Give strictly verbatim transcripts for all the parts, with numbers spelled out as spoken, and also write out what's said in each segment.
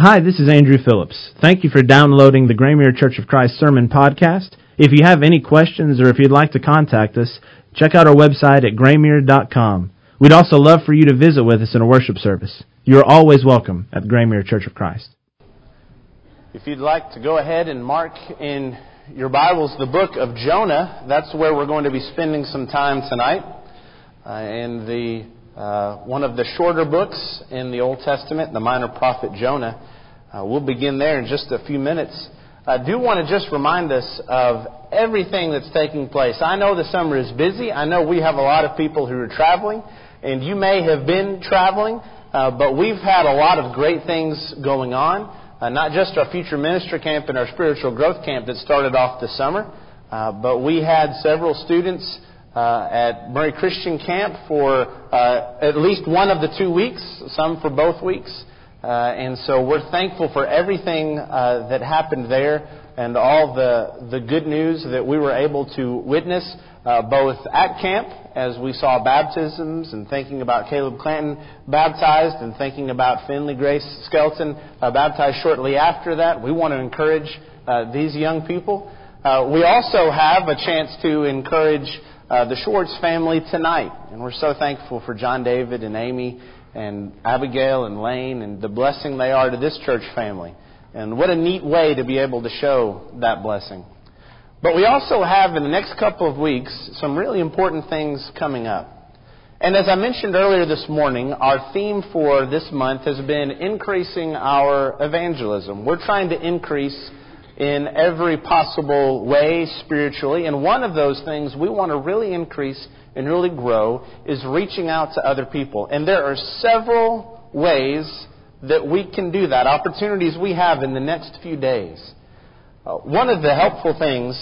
Hi, this is Andrew Phillips. Thank you for downloading the Graymere Church of Christ Sermon Podcast. If you have any questions or if you'd like to contact us, check out our website at graymere dot com. We'd also love for you to visit with us in a worship service. You are always welcome at Graymere Church of Christ. If you'd like to go ahead and mark in your Bibles the book of Jonah, that's where we're going to be spending some time tonight. Uh, in the uh, one of the shorter books in the Old Testament, the minor prophet Jonah. Uh, we'll begin there in just a few minutes. I do want to just remind us of everything that's taking place. I know the summer is busy. I know we have a lot of people who are traveling, and you may have been traveling, uh, but we've had a lot of great things going on. Uh, not just our Future Ministry Camp and our Spiritual Growth Camp that started off this summer, uh, but we had several students uh, at Murray Christian Camp for uh, at least one of the two weeks, some for both weeks. Uh, and so we're thankful for everything uh, that happened there and all the, the good news that we were able to witness, uh, both at camp as we saw baptisms and thinking about Caleb Clanton baptized and thinking about Finley Grace Skelton uh, baptized shortly after that. We want to encourage uh, these young people. Uh, we also have a chance to encourage uh, the Schwartz family tonight. And we're so thankful for John David and Amy and Abigail and Lane and the blessing they are to this church family. And what a neat way to be able to show that blessing. But we also have in the next couple of weeks some really important things coming up. And as I mentioned earlier this morning, our theme for this month has been increasing our evangelism. We're trying to increase in every possible way spiritually. And one of those things we want to really increase and really grow is reaching out to other people. And there are several ways that we can do that, opportunities we have in the next few days. Uh, one of the helpful things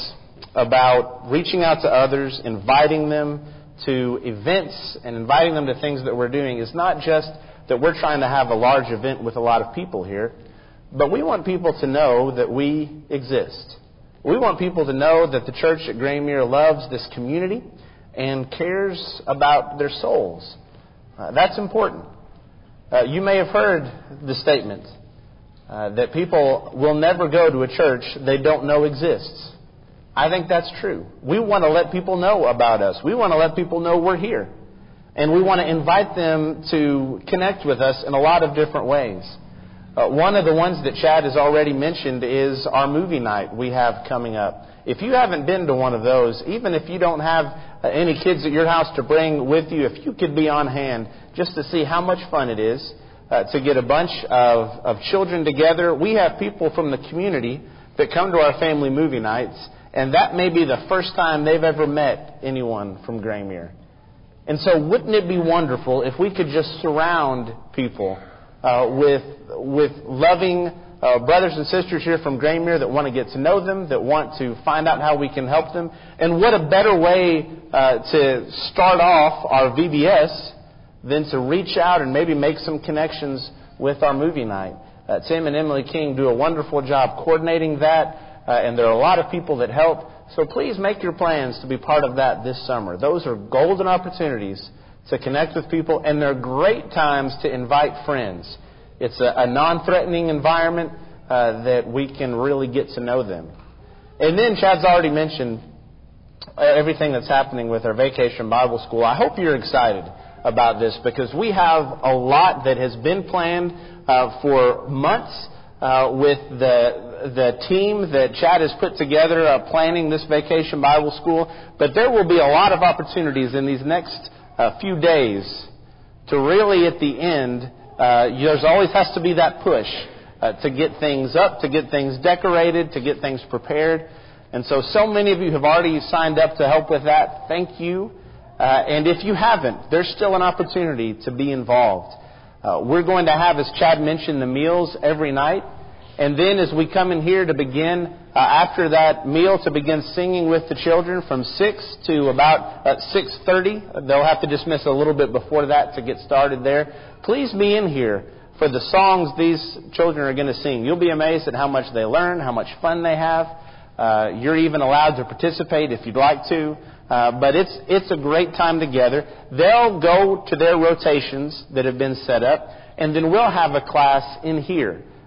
about reaching out to others, inviting them to events and inviting them to things that we're doing is not just that we're trying to have a large event with a lot of people here, but we want people to know that we exist. We want people to know that the church at Graymere loves this community and cares about their souls. Uh, that's important. Uh, you may have heard the statement uh, that people will never go to a church they don't know exists. I think that's true. We want to let people know about us. We want to let people know we're here. And we want to invite them to connect with us in a lot of different ways. Uh, one of the ones that Chad has already mentioned is our movie night we have coming up. If you haven't been to one of those, even if you don't have uh, any kids at your house to bring with you, if you could be on hand just to see how much fun it is uh, to get a bunch of, of children together. We have people from the community that come to our family movie nights, and that may be the first time they've ever met anyone from Graymere. And so wouldn't it be wonderful if we could just surround people uh, with, with loving uh, brothers and sisters here from Graymere that want to get to know them, that want to find out how we can help them. And what a better way uh, to start off our V B S than to reach out and maybe make some connections with our movie night. Uh, Tim and Emily King do a wonderful job coordinating that, uh, and there are a lot of people that help. So please make your plans to be part of that this summer. Those are golden opportunities to connect with people, and they're great times to invite friends. It's a, a non-threatening environment uh, that we can really get to know them. And then Chad's already mentioned everything that's happening with our Vacation Bible School. I hope you're excited about this because we have a lot that has been planned uh, for months uh, with the the team that Chad has put together uh, planning this Vacation Bible School. But there will be a lot of opportunities in these next uh, few days to really at the end, uh, there's always has to be that push uh, to get things up, to get things decorated, to get things prepared. And so, so many of you have already signed up to help with that. Thank you. Uh, and if you haven't, there's still an opportunity to be involved. Uh, we're going to have, as Chad mentioned, the meals every night. And then as we come in here to begin, uh, after that meal, to begin singing with the children from six to about uh, six thirty. They'll have to dismiss a little bit before that to get started there. Please be in here for the songs these children are going to sing. You'll be amazed at how much they learn, how much fun they have. Uh, you're even allowed to participate if you'd like to. Uh, but it's it's a great time together. They'll go to their rotations that have been set up, and then we'll have a class in here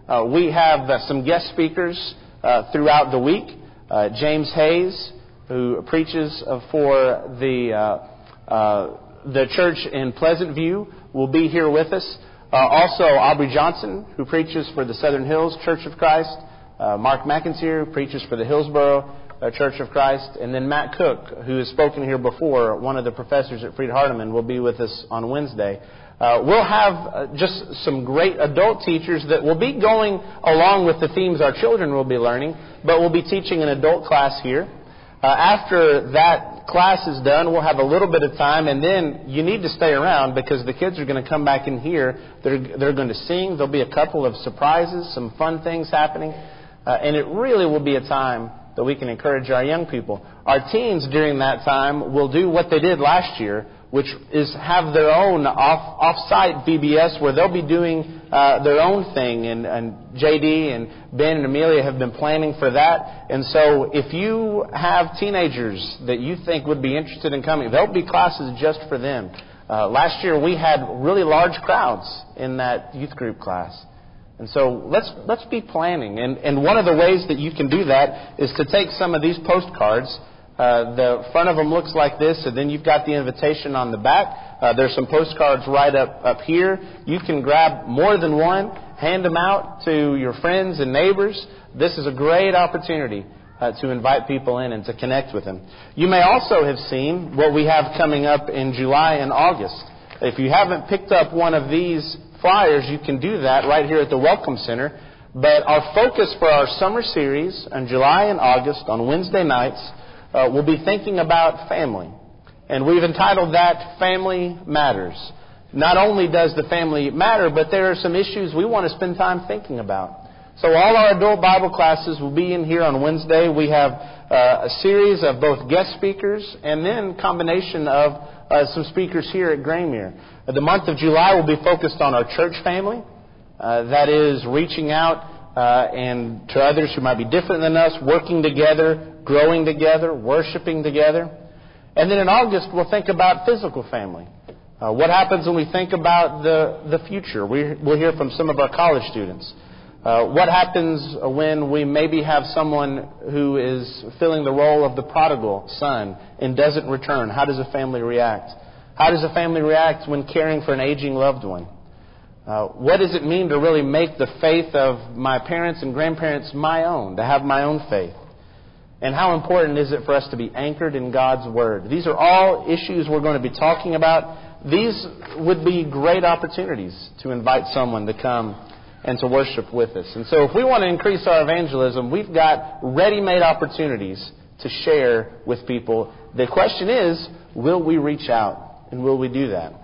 Uh, we have uh, some guest speakers uh, throughout the week. Uh, James Hayes, who preaches uh, for the uh, uh, the church in Pleasant View, will be here with us. Uh, also, Aubrey Johnson, who preaches for the Southern Hills Church of Christ. Uh, Mark McIntyre, who preaches for the Hillsboro uh, Church of Christ. And then Matt Cook, who has spoken here before, one of the professors at Freed Hardeman, will be with us on Wednesday. Uh, we'll have uh, just some great adult teachers that will be going along with the themes our children will be learning, but we'll be teaching an adult class here. Uh, after that class is done, we'll have a little bit of time, and then you need to stay around because the kids are going to come back in here. They're, they're going to sing. There'll be a couple of surprises, some fun things happening, uh, and it really will be a time that we can encourage our young people. Our teens during that time will do what they did last year, which is have their own off, off-site V B S where they'll be doing uh, their own thing. And, and J D and Ben and Amelia have been planning for that. And so if you have teenagers that you think would be interested in coming, there'll be classes just for them. Uh, last year we had really large crowds in that youth group class. And so let's let's be planning. And, and one of the ways that you can do that is to take some of these postcards. Uh, the front of them looks like this, and then you've got the invitation on the back. Uh, there's some postcards right up, up here. You can grab more than one, hand them out to your friends and neighbors. This is a great opportunity uh, to invite people in and to connect with them. You may also have seen what we have coming up in July and August. If you haven't picked up one of these flyers, you can do that right here at the Welcome Center. But our focus for our summer series in July and August on Wednesday nights Uh, we'll be thinking about family. And we've entitled that Family Matters. Not only does the family matter, but there are some issues we want to spend time thinking about. So all our adult Bible classes will be in here on Wednesday. We have uh, a series of both guest speakers and then combination of uh, some speakers here at Graymere. Uh, the month of July will be focused on our church family. Uh, that is reaching out uh, and to others who might be different than us, working together, growing together, worshiping together. And then in August, we'll think about physical family. Uh, what happens when we think about the, the future? We, we'll hear from some of our college students. Uh, what happens when we maybe have someone who is filling the role of the prodigal son and doesn't return? How does a family react? How does a family react when caring for an aging loved one? Uh, what does it mean to really make the faith of my parents and grandparents my own, to have my own faith? And how important is it for us to be anchored in God's Word? These are all issues we're going to be talking about. These would be great opportunities to invite someone to come and to worship with us. And so if we want to increase our evangelism, we've got ready-made opportunities to share with people. The question is, will we reach out? And will we do that?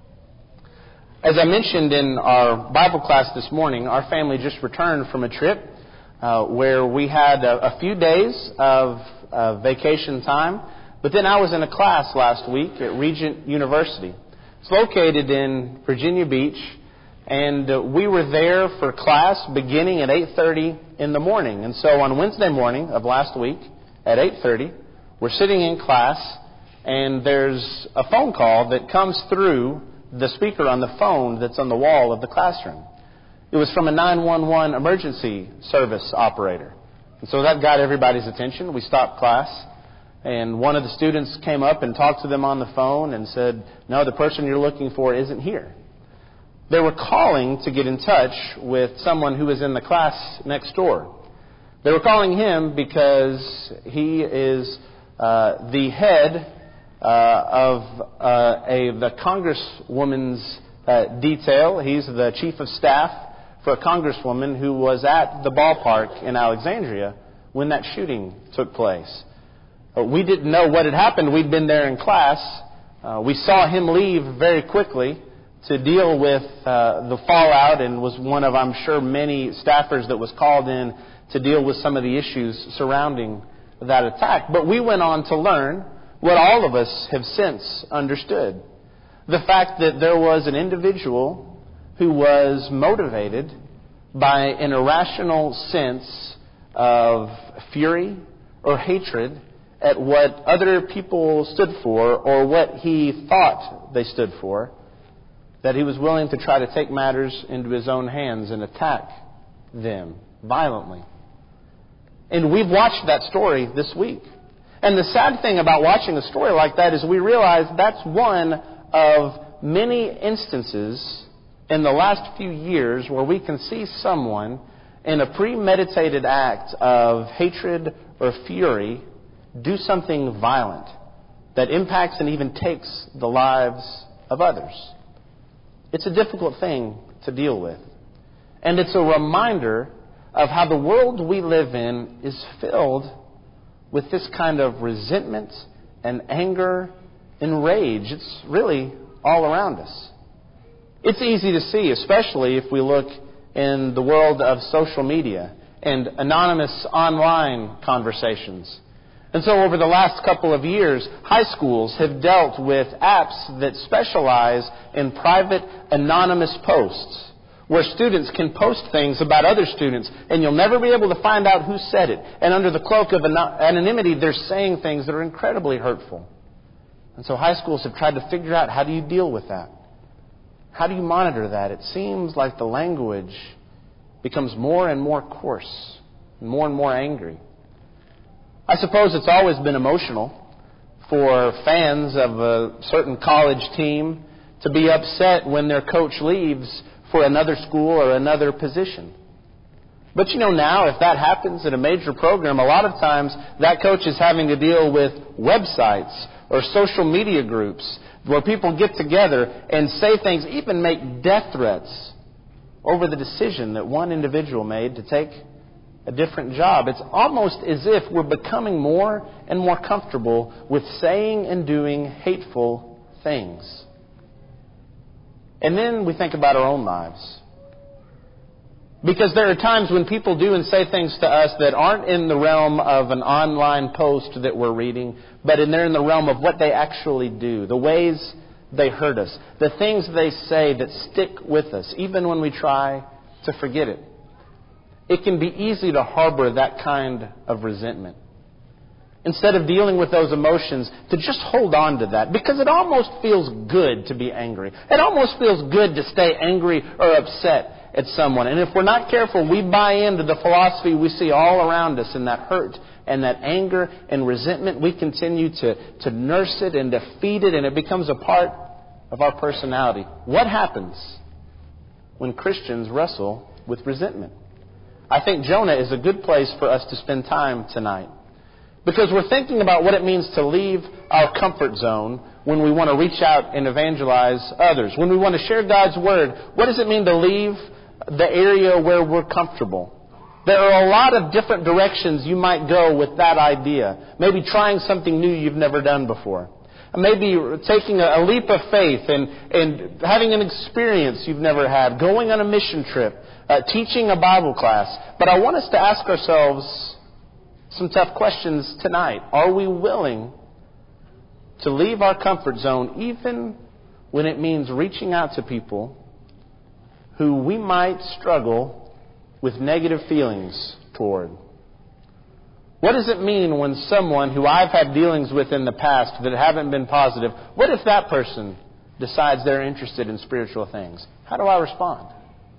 As I mentioned in our Bible class this morning, our family just returned from a trip Uh, where we had a, a few days of uh, vacation time. But then I was in a class last week at Regent University. It's located in Virginia Beach. And uh, we were there for class beginning at eight thirty in the morning. And so on Wednesday morning of last week at eight thirty, we're sitting in class and there's a phone call that comes through the speaker on the phone that's on the wall of the classroom. It was from a nine one one emergency service operator. And so that got everybody's attention. We stopped class, and one of the students came up and talked to them on the phone and said, no, the person you're looking for isn't here. They were calling to get in touch with someone who was in the class next door. They were calling him because he is uh, the head uh, of uh, a the Congresswoman's uh, detail. He's the chief of staff for a congresswoman who was at the ballpark in Alexandria when that shooting took place. Uh, we didn't know what had happened. We'd been there in class. Uh, we saw him leave very quickly to deal with uh, the fallout and was one of, I'm sure, many staffers that was called in to deal with some of the issues surrounding that attack. But we went on to learn what all of us have since understood. The fact that there was an individual who was motivated by an irrational sense of fury or hatred at what other people stood for or what he thought they stood for, that he was willing to try to take matters into his own hands and attack them violently. And we've watched that story this week. And the sad thing about watching a story like that is we realize that's one of many instances in the last few years where we can see someone in a premeditated act of hatred or fury do something violent that impacts and even takes the lives of others. It's a difficult thing to deal with. And it's a reminder of how the world we live in is filled with this kind of resentment and anger and rage. It's really all around us. It's easy to see, especially if we look in the world of social media and anonymous online conversations. And so over the last couple of years, high schools have dealt with apps that specialize in private anonymous posts, where students can post things about other students, and you'll never be able to find out who said it. And under the cloak of anonymity, they're saying things that are incredibly hurtful. And so high schools have tried to figure out, how do you deal with that? How do you monitor that? It seems like the language becomes more and more coarse, more and more angry. I suppose it's always been emotional for fans of a certain college team to be upset when their coach leaves for another school or another position. But you know, now if that happens at a major program, a lot of times that coach is having to deal with websites or social media groups where people get together and say things, even make death threats over the decision that one individual made to take a different job. It's almost as if we're becoming more and more comfortable with saying and doing hateful things. And then we think about our own lives. Because there are times when people do and say things to us that aren't in the realm of an online post that we're reading, but in, they're in the realm of what they actually do, the ways they hurt us, the things they say that stick with us, even when we try to forget it. It can be easy to harbor that kind of resentment. Instead of dealing with those emotions, to just hold on to that. Because it almost feels good to be angry. It almost feels good to stay angry or upset at someone. And if we're not careful, we buy into the philosophy we see all around us, and that hurt and that anger and resentment. We continue to, to nurse it and to feed it, and it becomes a part of our personality. What happens when Christians wrestle with resentment? I think Jonah is a good place for us to spend time tonight. Because we're thinking about what it means to leave our comfort zone when we want to reach out and evangelize others. When we want to share God's Word, what does it mean to leave the area where we're comfortable? There are a lot of different directions you might go with that idea. Maybe trying something new you've never done before. Maybe taking a leap of faith and, and having an experience you've never had. Going on a mission trip. Uh, teaching a Bible class. But I want us to ask ourselves some tough questions tonight. Are we willing to leave our comfort zone even when it means reaching out to people who we might struggle with negative feelings toward? What does it mean when someone who I've had dealings with in the past that haven't been positive, what if that person decides they're interested in spiritual things? How do I respond?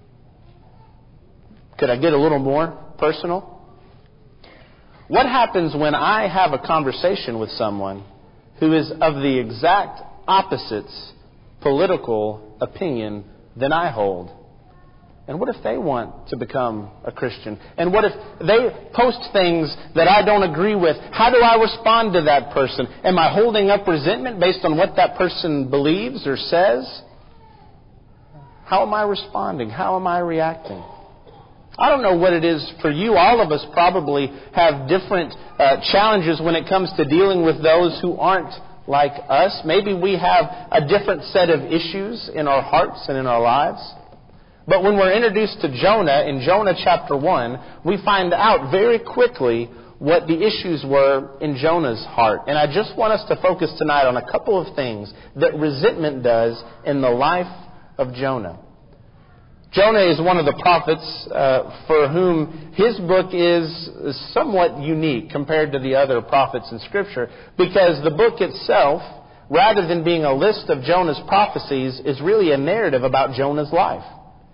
Could I get a little more personal? What happens when I have a conversation with someone who is of the exact opposite political opinion than I hold? And what if they want to become a Christian? And what if they post things that I don't agree with? How do I respond to that person? Am I holding up resentment based on what that person believes or says? How am I responding? How am I reacting? I don't know what it is for you. All of us probably have different uh, challenges when it comes to dealing with those who aren't like us. Maybe we have a different set of issues in our hearts and in our lives. But when we're introduced to Jonah in Jonah chapter one, we find out very quickly what the issues were in Jonah's heart. And I just want us to focus tonight on a couple of things that resentment does in the life of Jonah. Jonah is one of the prophets uh, for whom his book is somewhat unique compared to the other prophets in Scripture, because the book itself, rather than being a list of Jonah's prophecies, is really a narrative about Jonah's life.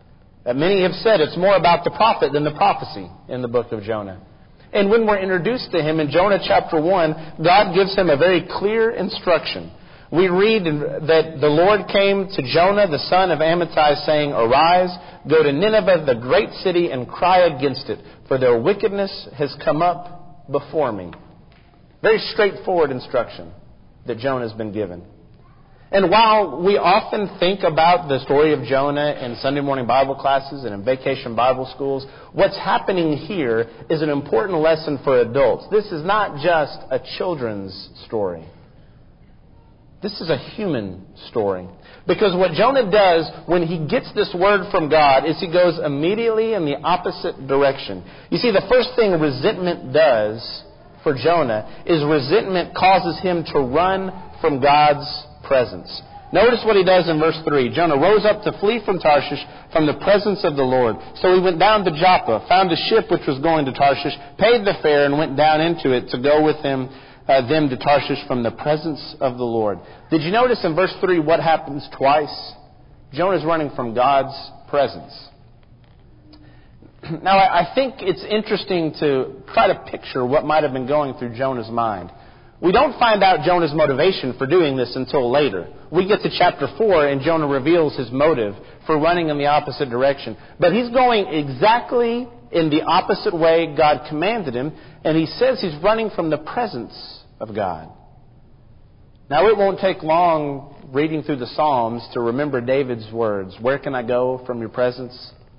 Uh, many have said it's more about the prophet than the prophecy in the book of Jonah. And when we're introduced to him in Jonah chapter one, God gives him a very clear instruction. We read that the Lord came to Jonah, the son of Amittai, saying, "Arise, go to Nineveh, the great city, and cry against it, for their wickedness has come up before me." Very straightforward instruction that Jonah has been given. And while we often think about the story of Jonah in Sunday morning Bible classes and in vacation Bible schools, what's happening here is an important lesson for adults. This is not just a children's story. This is a human story. Because what Jonah does when he gets this word from God is he goes immediately in the opposite direction. You see, the first thing resentment does for Jonah is resentment causes him to run from God's presence. Notice what he does in verse three. Jonah rose up to flee from Tarshish from the presence of the Lord. So he went down to Joppa, found a ship which was going to Tarshish, paid the fare, and went down into it to go with him Uh, them to Tarshish from the presence of the Lord. Did you notice in verse three what happens twice? Jonah's running from God's presence. Now, I, I think it's interesting to try to picture what might have been going through Jonah's mind. We don't find out Jonah's motivation for doing this until later. We get to chapter four and Jonah reveals his motive for running in the opposite direction. But he's going exactly in the opposite way God commanded him, and he says he's running from the presence of God. Now, it won't take long reading through the Psalms to remember David's words. "Where can I go from your presence?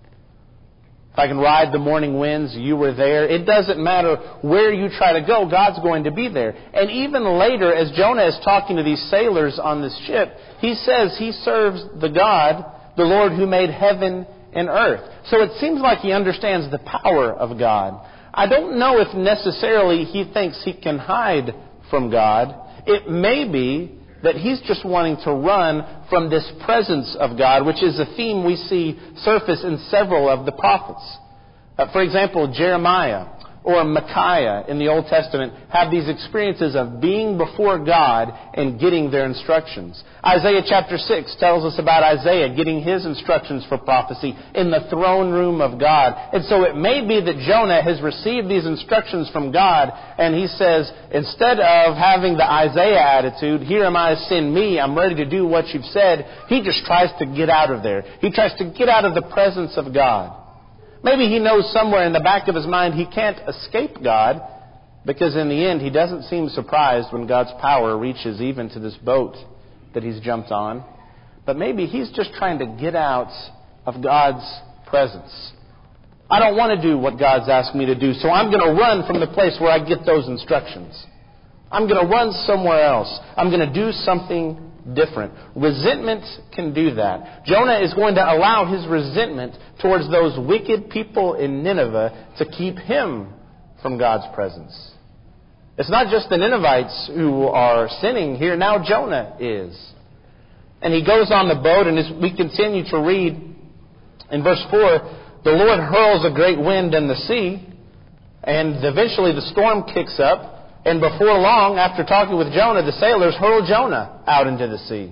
If I can ride the morning winds, you were there." It doesn't matter where you try to go, God's going to be there. And even later, as Jonah is talking to these sailors on this ship, he says he serves the God, the Lord who made heaven and earth. So it seems like he understands the power of God. I don't know if necessarily he thinks he can hide from God. It may be that he's just wanting to run from this presence of God, which is a theme we see surface in several of the prophets. Uh, for example, Jeremiah or Micaiah in the Old Testament have these experiences of being before God and getting their instructions. Isaiah chapter six tells us about Isaiah getting his instructions for prophecy in the throne room of God. And so it may be that Jonah has received these instructions from God, and he says, instead of having the Isaiah attitude, "Here am I, send me, I'm ready to do what you've said," he just tries to get out of there. He tries to get out of the presence of God. Maybe he knows somewhere in the back of his mind he can't escape God, because in the end he doesn't seem surprised when God's power reaches even to this boat that he's jumped on. But maybe he's just trying to get out of God's presence. I don't want to do what God's asked me to do, so I'm going to run from the place where I get those instructions. I'm going to run somewhere else. I'm going to do something different. Resentment can do that. Jonah is going to allow his resentment towards those wicked people in Nineveh to keep him from God's presence. It's not just the Ninevites who are sinning here. Now Jonah is. And he goes on the boat, and as we continue to read in verse four, the Lord hurls a great wind in the sea, and eventually the storm kicks up. And before long, after talking with Jonah, the sailors hurl Jonah out into the sea.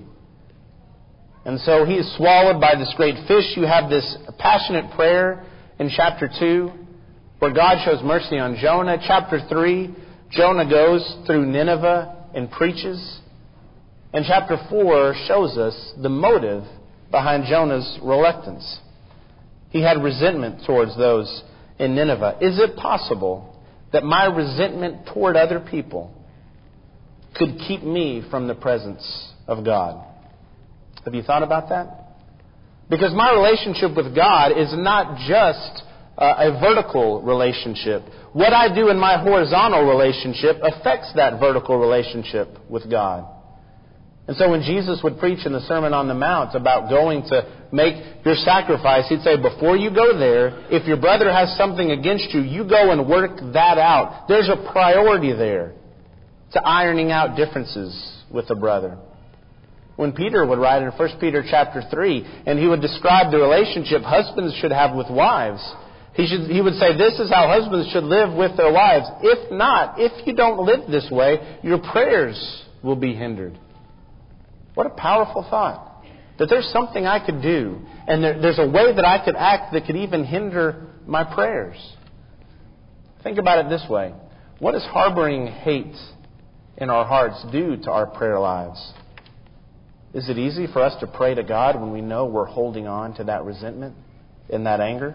And so he is swallowed by this great fish. You have this passionate prayer in chapter two, where God shows mercy on Jonah. Chapter three, Jonah goes through Nineveh and preaches. And chapter four shows us the motive behind Jonah's reluctance. He had resentment towards those in Nineveh. Is it possible that my resentment toward other people could keep me from the presence of God? Have you thought about that? Because my relationship with God is not just uh, a vertical relationship. What I do in my horizontal relationship affects that vertical relationship with God. And so when Jesus would preach in the Sermon on the Mount about going to make your sacrifice, he'd say, before you go there, if your brother has something against you, you go and work that out. There's a priority there to ironing out differences with a brother. When Peter would write in First Peter chapter three, and he would describe the relationship husbands should have with wives, he should, he would say, this is how husbands should live with their wives. If not, if you don't live this way, your prayers will be hindered. What a powerful thought. That there's something I could do, and there, there's a way that I could act that could even hinder my prayers. Think about it this way. What does harboring hate in our hearts do to our prayer lives? Is it easy for us to pray to God when we know we're holding on to that resentment and that anger?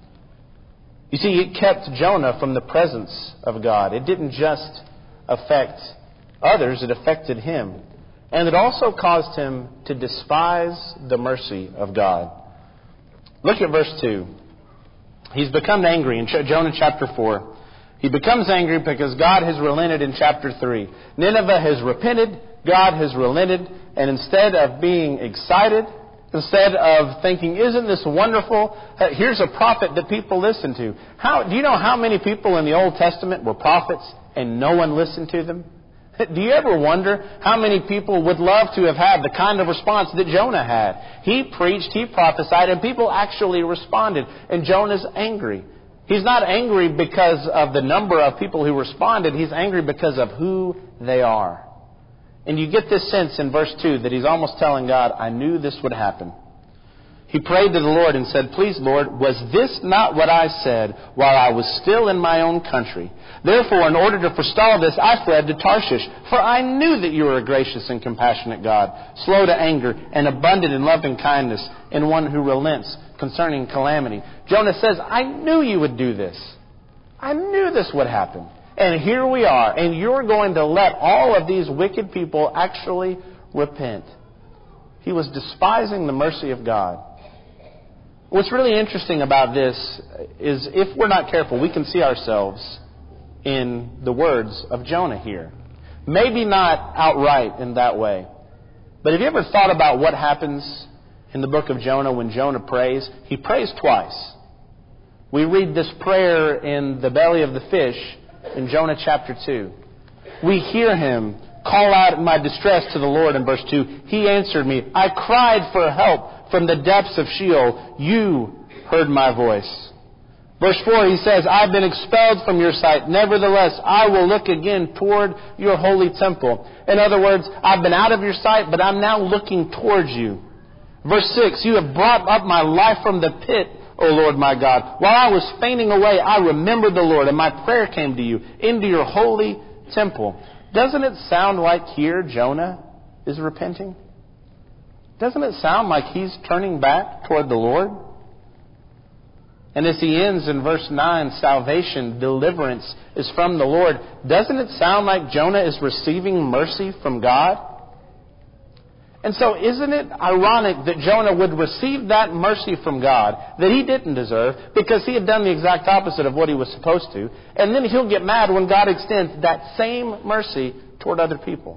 You see, it kept Jonah from the presence of God. It didn't just affect others, it affected him. And it also caused him to despise the mercy of God. Look at verse two. He's become angry in Jonah chapter four. He becomes angry because God has relented in chapter three. Nineveh has repented, God has relented, and instead of being excited, instead of thinking, isn't this wonderful? Here's a prophet that people listen to. How, do you know how many people in the Old Testament were prophets and no one listened to them? Do you ever wonder how many people would love to have had the kind of response that Jonah had? He preached, he prophesied, and people actually responded. And Jonah's angry. He's not angry because of the number of people who responded. He's angry because of who they are. And you get this sense in verse two that he's almost telling God, I knew this would happen. He prayed to the Lord and said, please, Lord, was this not what I said while I was still in my own country? Therefore, in order to forestall this, I fled to Tarshish, for I knew that you were a gracious and compassionate God, slow to anger and abundant in loving kindness, and one who relents concerning calamity. Jonah says, I knew you would do this. I knew this would happen. And here we are, and you're going to let all of these wicked people actually repent. He was despising the mercy of God. What's really interesting about this is if we're not careful, we can see ourselves in the words of Jonah here. Maybe not outright in that way. But have you ever thought about what happens in the book of Jonah when Jonah prays? He prays twice. We read this prayer in the belly of the fish in Jonah chapter two. We hear him call out in my distress to the Lord in verse two. He answered me. I cried for help from the depths of Sheol. You heard my voice. Verse four, he says, I've been expelled from your sight. Nevertheless, I will look again toward your holy temple. In other words, I've been out of your sight, but I'm now looking towards you. Verse six, you have brought up my life from the pit, O Lord my God. While I was fainting away, I remembered the Lord, and my prayer came to you, into your holy temple. Doesn't it sound like here Jonah is repenting? Doesn't it sound like he's turning back toward the Lord? And as he ends in verse nine, salvation, deliverance is from the Lord. Doesn't it sound like Jonah is receiving mercy from God? And so isn't it ironic that Jonah would receive that mercy from God that he didn't deserve because he had done the exact opposite of what he was supposed to, and then he'll get mad when God extends that same mercy toward other people.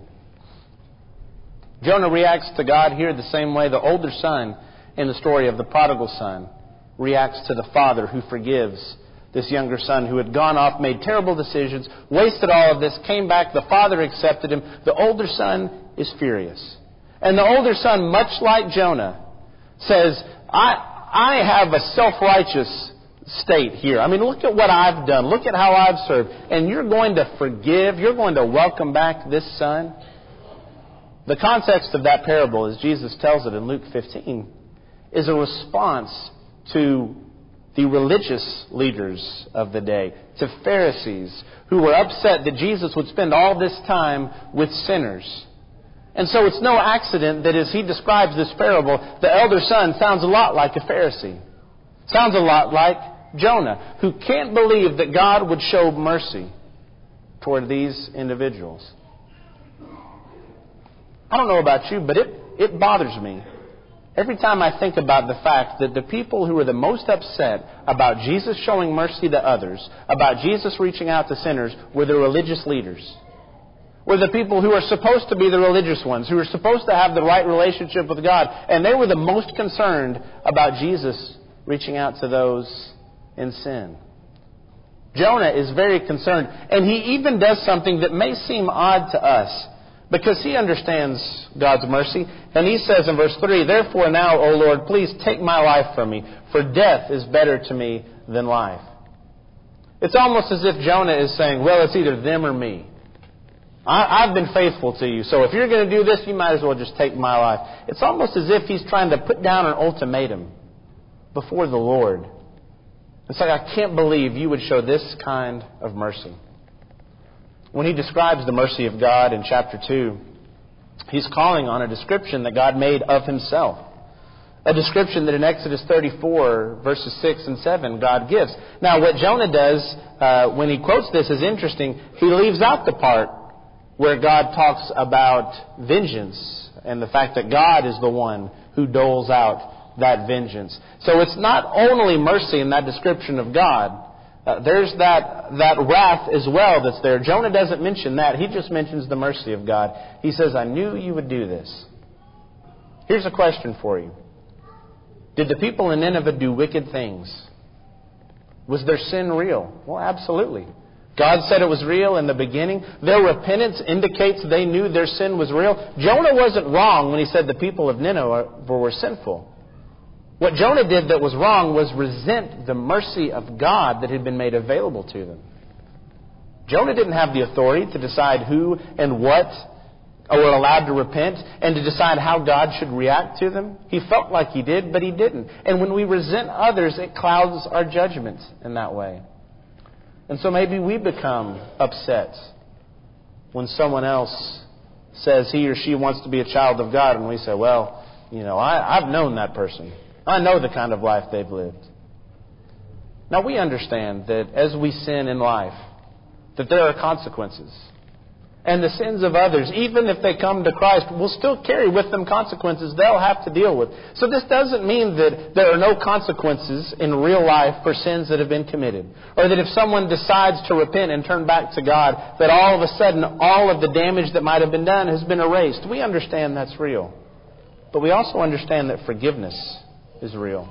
Jonah reacts to God here the same way the older son in the story of the prodigal son reacts to the father who forgives this younger son who had gone off, made terrible decisions, wasted all of this, came back, the father accepted him. The older son is furious. And the older son, much like Jonah, says, I, I have a self-righteous state here. I mean, look at what I've done. Look at how I've served. And you're going to forgive, you're going to welcome back this son? The context of that parable, as Jesus tells it in Luke fifteen, is a response to the religious leaders of the day, to Pharisees who were upset that Jesus would spend all this time with sinners. And so it's no accident that as he describes this parable, the elder son sounds a lot like a Pharisee. Sounds a lot like Jonah, who can't believe that God would show mercy toward these individuals. I don't know about you, but it, it bothers me every time I think about the fact that the people who are the most upset about Jesus showing mercy to others, about Jesus reaching out to sinners, were the religious leaders. Were the people who are supposed to be the religious ones, who are supposed to have the right relationship with God. And they were the most concerned about Jesus reaching out to those in sin. Jonah is very concerned. And he even does something that may seem odd to us, because he understands God's mercy. And he says in verse three, therefore now, O Lord, please take my life from me, for death is better to me than life. It's almost as if Jonah is saying, well, it's either them or me. I, I've been faithful to you. So if you're going to do this, you might as well just take my life. It's almost as if he's trying to put down an ultimatum before the Lord. It's like, I can't believe you would show this kind of mercy. When he describes the mercy of God in chapter two, he's calling on a description that God made of himself. A description that in Exodus thirty-four, verses six and seven, God gives. Now, what Jonah does uh, when he quotes this is interesting. He leaves out the part where God talks about vengeance and the fact that God is the one who doles out that vengeance. So it's not only mercy in that description of God. Uh, there's that, that wrath as well that's there. Jonah doesn't mention that. He just mentions the mercy of God. He says, I knew you would do this. Here's a question for you. Did the people in Nineveh do wicked things? Was their sin real? Well, absolutely. God said it was real in the beginning. Their repentance indicates they knew their sin was real. Jonah wasn't wrong when he said the people of Nineveh were sinful. What Jonah did that was wrong was resent the mercy of God that had been made available to them. Jonah didn't have the authority to decide who and what were allowed to repent and to decide how God should react to them. He felt like he did, but he didn't. And when we resent others, it clouds our judgment in that way. And so maybe we become upset when someone else says he or she wants to be a child of God, and we say, well, you know, I, I've known that person. I know the kind of life they've lived. Now, we understand that as we sin in life, that there are consequences. And the sins of others, even if they come to Christ, will still carry with them consequences they'll have to deal with. So this doesn't mean that there are no consequences in real life for sins that have been committed. Or that if someone decides to repent and turn back to God, that all of a sudden all of the damage that might have been done has been erased. We understand that's real. But we also understand that forgiveness is real.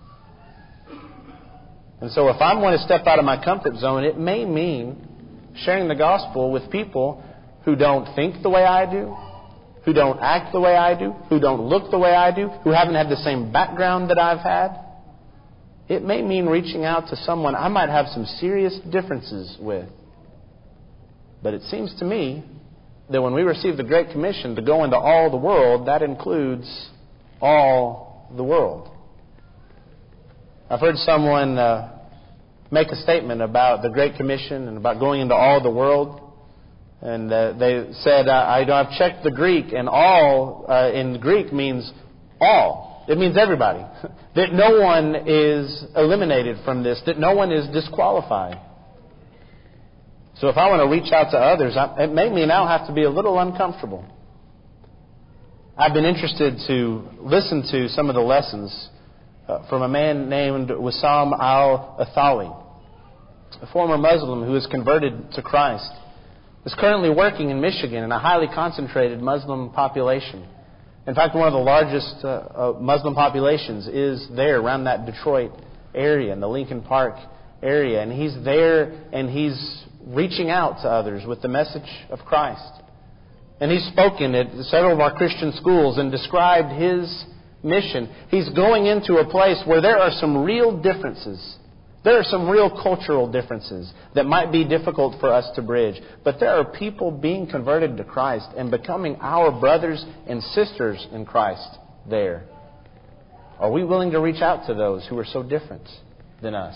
And so if I'm going to step out of my comfort zone, it may mean sharing the gospel with people who don't think the way I do, who don't act the way I do, who don't look the way I do, who haven't had the same background that I've had. It may mean reaching out to someone I might have some serious differences with. But it seems to me that when we receive the Great Commission to go into all the world, that includes all the world. I've heard someone uh, make a statement about the Great Commission and about going into all the world. And uh, they said, uh, I, I've checked the Greek, and all uh, in Greek means all. It means everybody. That no one is eliminated from this, that no one is disqualified. So if I want to reach out to others, I, it may mean I'll have to be a little uncomfortable. I've been interested to listen to some of the lessons uh, from a man named Wissam al-Athali, a former Muslim who is converted to Christ. Is currently working in Michigan in a highly concentrated Muslim population. In fact, one of the largest uh, uh, Muslim populations is there around that Detroit area, in the Lincoln Park area. And he's there and he's reaching out to others with the message of Christ. And he's spoken at several of our Christian schools and described his mission. He's going into a place where there are some real differences. There are some real cultural differences that might be difficult for us to bridge. But there are people being converted to Christ and becoming our brothers and sisters in Christ there. Are we willing to reach out to those who are so different than us?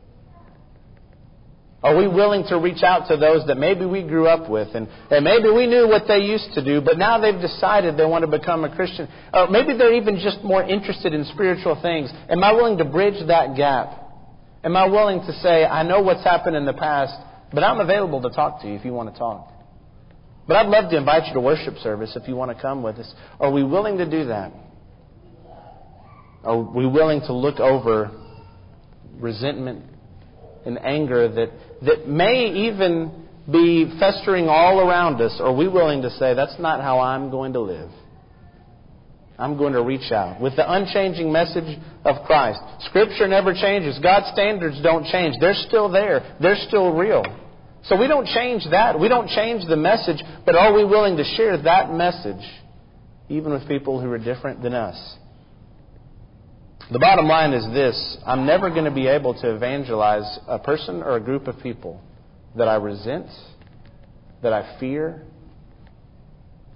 Are we willing to reach out to those that maybe we grew up with and, and maybe we knew what they used to do, but now they've decided they want to become a Christian? Or maybe they're even just more interested in spiritual things. Am I willing to bridge that gap? Am I willing to say, I know what's happened in the past, but I'm available to talk to you if you want to talk. But I'd love to invite you to worship service if you want to come with us. Are we willing to do that? Are we willing to look over resentment and anger that, that may even be festering all around us? Are we willing to say, that's not how I'm going to live? I'm going to reach out with the unchanging message of Christ. Scripture never changes. God's standards don't change. They're still there. They're still real. So we don't change that. We don't change the message, but are we willing to share that message even with people who are different than us? The bottom line is this. I'm never going to be able to evangelize a person or a group of people that I resent, that I fear,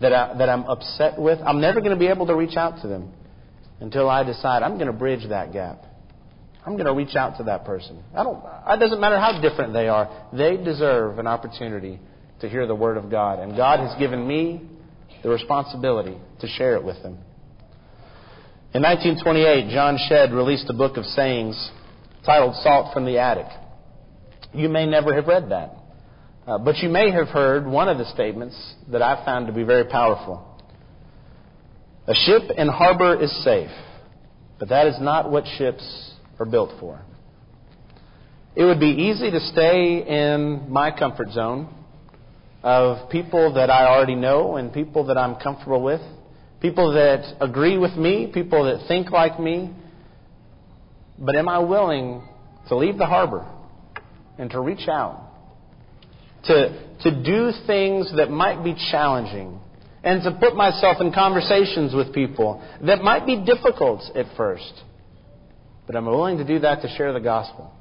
that, I, that I'm upset with, I'm never going to be able to reach out to them until I decide I'm going to bridge that gap. I'm going to reach out to that person. I don't, it doesn't matter how different they are. They deserve an opportunity to hear the Word of God. And God has given me the responsibility to share it with them. In nineteen twenty-eight, John Shedd released a book of sayings titled Salt from the Attic. You may never have read that. Uh, but you may have heard one of the statements that I found to be very powerful. A ship in harbor is safe, but that is not what ships are built for. It would be easy to stay in my comfort zone of people that I already know and people that I'm comfortable with, people that agree with me, people that think like me. But am I willing to leave the harbor and to reach out, to, to do things that might be challenging, and to put myself in conversations with people that might be difficult at first? But I'm willing to do that to share the gospel.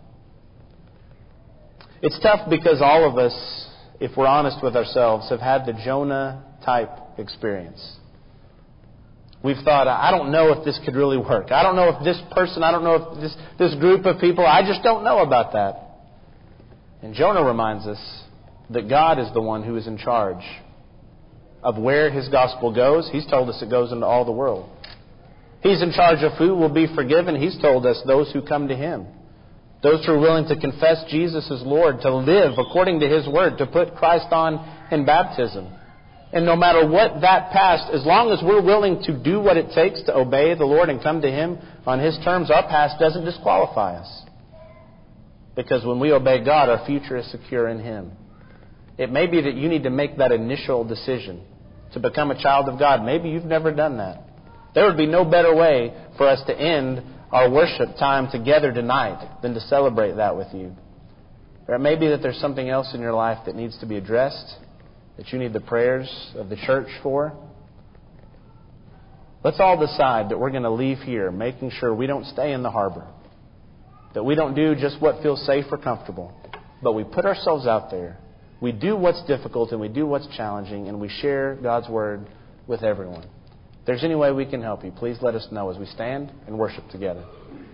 It's tough because all of us, if we're honest with ourselves, have had the Jonah-type experience. We've thought, I don't know if this could really work. I don't know if this person, I don't know if this, this group of people, I just don't know about that. And Jonah reminds us that God is the one who is in charge of where His gospel goes. He's told us it goes into all the world. He's in charge of who will be forgiven. He's told us those who come to Him. Those who are willing to confess Jesus as Lord, to live according to His Word, to put Christ on in baptism. And no matter what that past, as long as we're willing to do what it takes to obey the Lord and come to Him on His terms, our past doesn't disqualify us. Because when we obey God, our future is secure in Him. It may be that you need to make that initial decision to become a child of God. Maybe you've never done that. There would be no better way for us to end our worship time together tonight than to celebrate that with you. Or it may be that there's something else in your life that needs to be addressed, that you need the prayers of the church for. Let's all decide that we're going to leave here making sure we don't stay in the harbor, that we don't do just what feels safe or comfortable, but we put ourselves out there. We do what's difficult and we do what's challenging, and we share God's Word with everyone. If there's any way we can help you, please let us know as we stand and worship together.